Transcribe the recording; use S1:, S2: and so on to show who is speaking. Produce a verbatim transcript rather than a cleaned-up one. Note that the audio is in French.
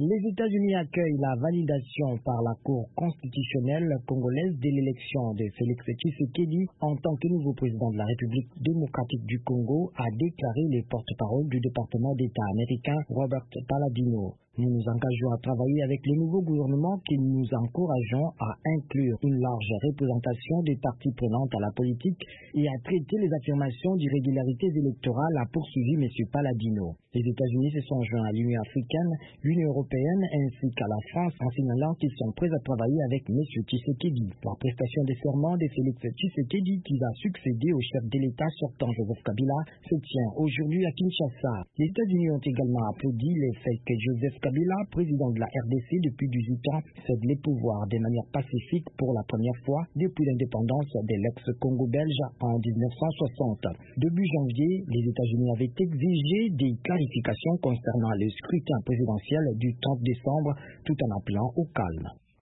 S1: Les États-Unis accueillent la validation par la Cour constitutionnelle congolaise de l'élection de Félix Tshisekedi en tant que nouveau président de la République démocratique du Congo, a déclaré le porte-parole du département d'État américain Robert Palladino. Nous nous engageons à travailler avec le nouveau gouvernement que nous encourageons à inclure une large représentation des parties prenantes à la politique et à traiter les affirmations d'irrégularités électorales, a poursuivi M. Palladino. Les États-Unis se sont joints à l'Union africaine, l'Union européenne ainsi qu'à la France en signalant qu'ils sont prêts à travailler avec M. Tshisekedi. La prestation des serments de Félix Tshisekedi, qui va succéder au chef de l'État sortant Joseph Kabila, se tient aujourd'hui à Kinshasa. Les États-Unis ont également applaudi le fait que Joseph Kabila, président de la R D C depuis dix-huit ans, cède les pouvoirs de manière pacifique pour la première fois depuis l'indépendance de l'ex-Congo belge en dix-neuf cent soixante. Début janvier, les États-Unis avaient exigé des clarifications concernant le scrutin présidentiel du trente décembre tout en appelant au calme.